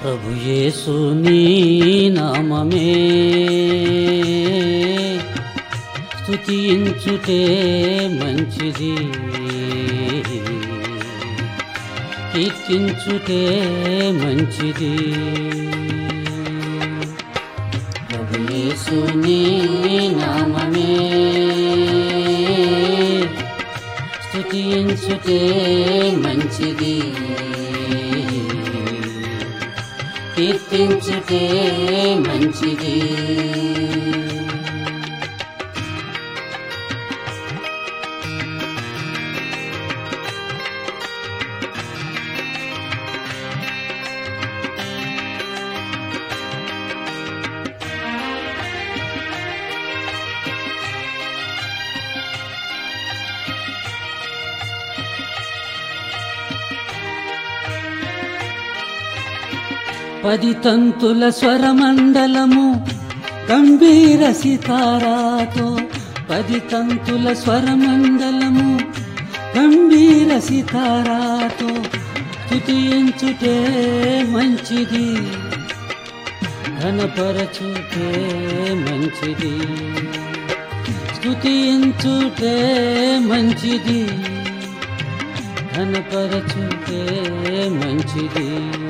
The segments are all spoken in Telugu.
ప్రభు యేసు నీ నామమే స్తుతించుటే మంచిది, కీర్తించుటే మంచిది. ప్రభు యేసు నీ నామమే స్తుతించుటే మంచిది, కీర్తించుటే మంచిది. పది తంతుల స్వరమండలము గంభీర సితారాతో, పది తంతుల స్వరమండలము గంభీర సితారాతో స్తుతించుటే మంచిది, ఘనపరచుటే మంచిది. స్తుతించుటే మంచిది, ఘనపరచుటే మంచిది.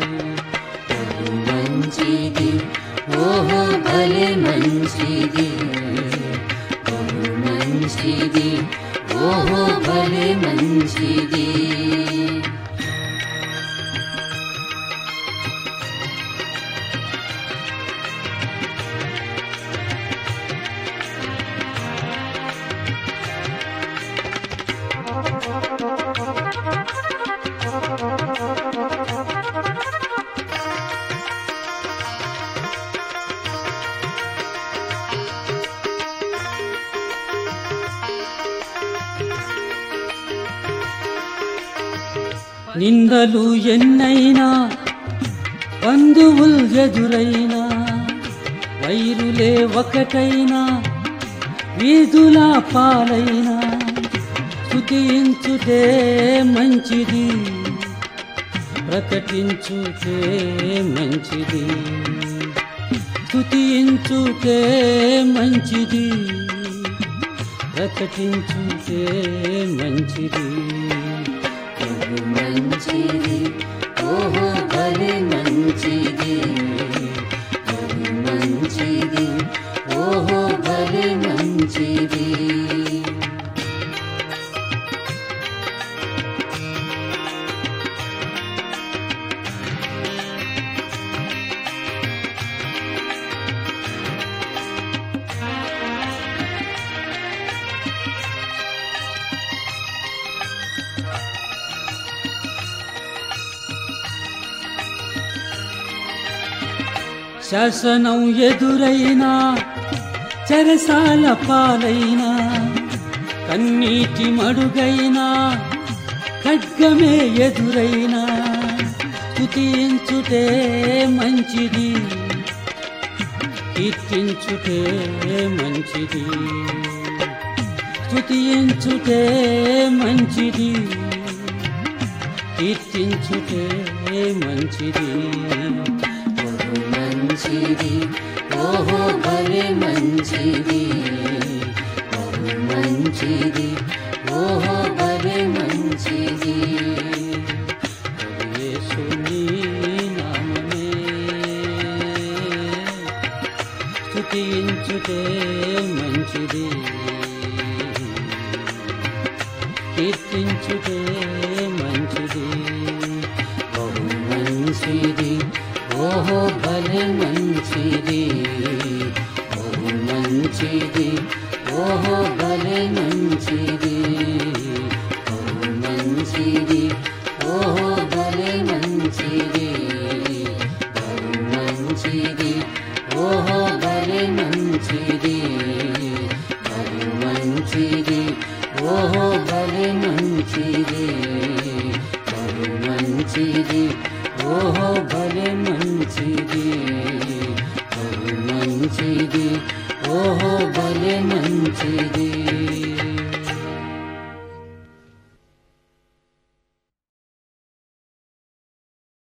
మంచిది ఓహో భలే మంచిది, బహు మంచిది ఓహో భలే మంచిది. నిందలు ఎన్నైనా, బంధువులు ఎదురైనా, వైరులే ఒకటైనా, వీధుల పాలైనా స్తుతించుటే మంచిది, ప్రకటించుటే మంచిది. స్తుతించుటే మంచిది, ప్రకటించుటే మంచిది. మంచిది ఓహో భలే మంచిది, బహు మంచిది ఓహో భలే మంచిది. శాసనం ఎదురైనా, చెరసాల పాలైనా, కన్నీటి మడుగైనా, ఖడ్గమే ఎదురైనా స్తుతించుటే మంచిది, కీర్తించుటే మంచిది. స్తుతించుటే మంచిది, కీర్తించుటే మంచిది. మంచిది ఓహో భలే మంచిది, బహు మంచిది ఓహో భలే మంచిది. యేసు నీ నామమే స్తుతించుటే మంచిది, కీర్తించుటే మంచిది. బహు మంచిది ఓహో భలే మంచిది, బహు మంచిది ఓహో భలే మంచిది. బహు మంచిది ఓహో భలే మంచిది, బహు మంచిది ఓహో భలే మంచిది. బహు మంచిది ఓహో భలే మంచిది, బహు మంచిది ఓహో భలే మంచిది. బహు మంచిది ఓహో భలే మంచిది.